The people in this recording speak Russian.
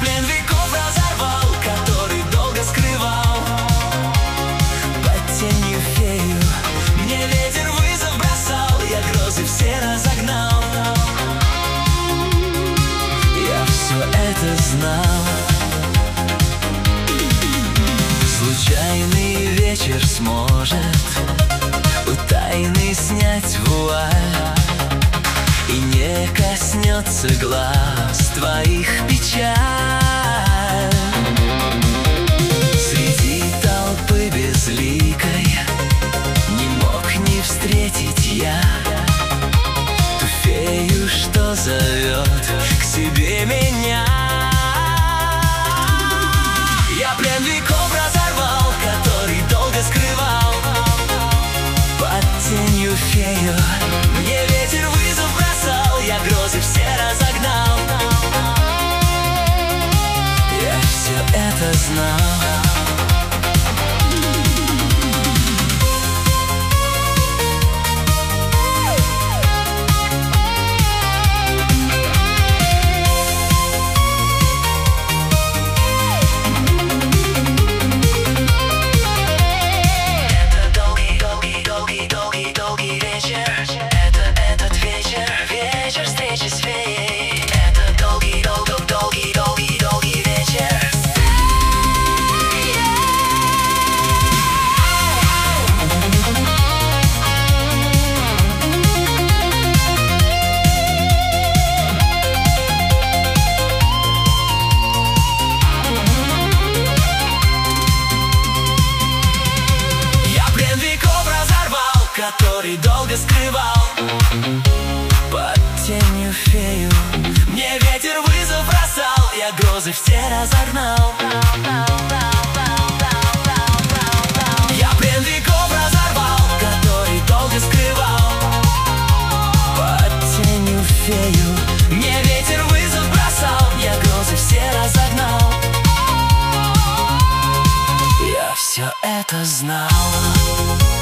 плен веков разорвал, который долго скрывал. Под тенью фею мне ветер вызов бросал, я грозы все разогнал. Я все это знал. Случайный вечер сможет у тайны снять вуаль, и не коснется глаз твоих печаль. Среди толпы безликой не мог не встретить я ту фею, что зовет к себе меня. Я плен веков разорвал, который долго скрывал. Под тенью фею мне ветер вызов бросал, я грозы все разогнал. Я все это знал. Который долго скрывал. Под тенью фею мне ветер вызов бросал, я грозы все разогнал. Я плен веков разорвал, который долго скрывал. Под тенью фею мне ветер вызов бросал, я грозы все разогнал. Я все это знал.